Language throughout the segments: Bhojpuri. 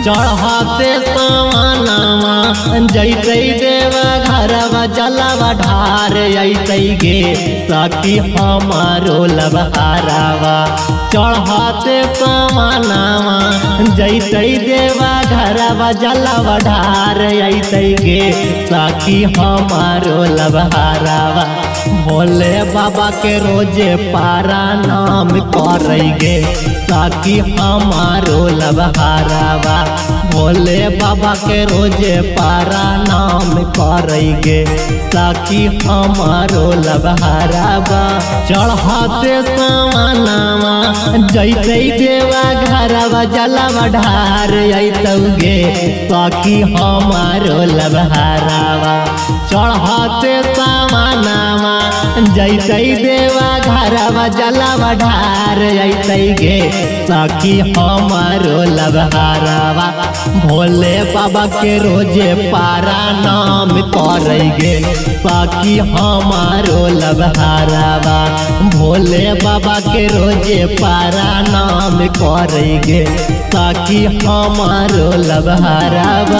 चढ़ाते सामानामा जैते देवा घरवा जलवा ढार अइते गे सखी हमारो लबहारावा। चढ़ाते सामानामा जैते देवा घरवा जलवा ढार अइते गे सखी हमारो लबहारावा। भोले बाबा के रोजे पारा नाम करैगे सखी हमारो लबहारावा। भोले बाबा के रोजे पारा नाम करैगे सखी हमारो लबहारावा। चढ़ाते सामानामा जैते देवा घरवा जलवा ढार अइतौगे सखी हमारो लबहारावा। चढ़ाते सामानामा जैते देवा घरवा जलवा ढार अइते गे सखी हमारो लबहारावा। भोले बाबा के रोजे पारा नाम करैगे सखी हमारो लबहारावा। भोले बाबा के रोजे पारा नाम करैगे सखी हमारो लबहारावा।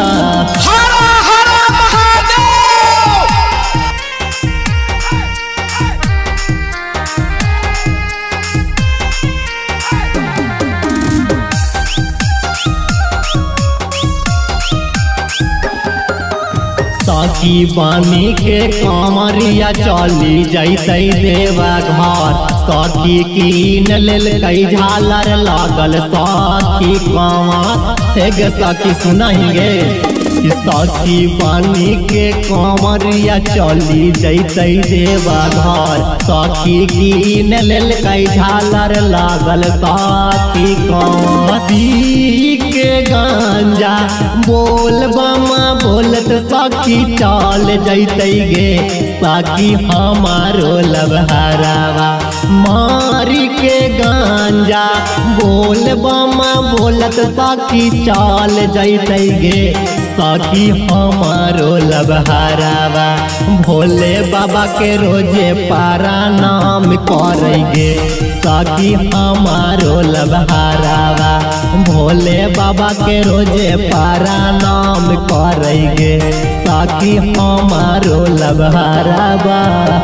सखी बानी के कामरिया चली जैते देवा घर सखी कीन लेल कई झालर लागल सखी कांवर एग सखी सुनाएंगे। सखी बानी के कामरिया चली जैते देवा घर सखी कीन लेल कई झालर लागल सखी कांवर के गांजा बोल बमा बोलत सखी चल जैते गे सखी हमारो लबहारावा। मारी के गांजा बोल बमा बोलत सखी चल जैते गे सखी हमारो लबहारावा। भोले बाबा के रोजे पारा नाम करैगे सखी हमारो लबहारावा। भोले बाबा के रोजे पारा नाम करैगे सखी हमारो लबहारावा।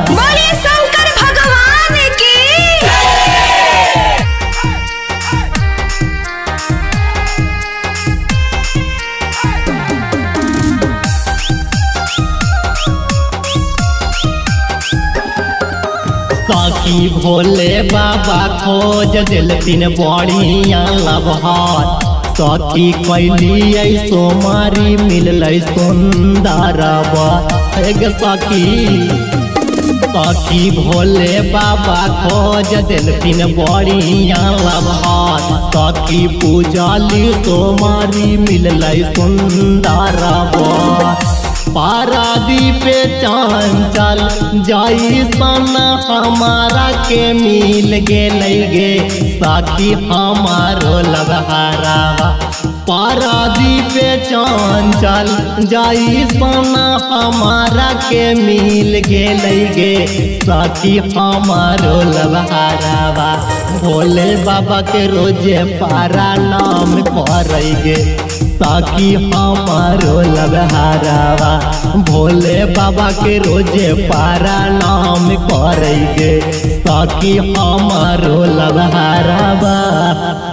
सखी भोले बाबा खोज दिलतीन बढ़िया लबहार सखी कैली सोमारी मिलल सुंदरवा एग सखी। सखी भोले बाबा खोज दिलतीन बढ़िया लबहार सखी पूजली सोमारी मिलल सुंदरवा। पारादीपे चंचल जाई सना हमारा के मिल गेलै गे सखी हमारो लबहारावा। पारादीपे चंचल जाई सना हमारा के मिल गेलै गे सखी हमारो लबहारावा। भोले बाबा के रोजे पारा नाम करैगे सखी हमारो लबहारावा। भोले बाबा के रोजे पारा नाम करैगे सखी हमारो लबहारावा।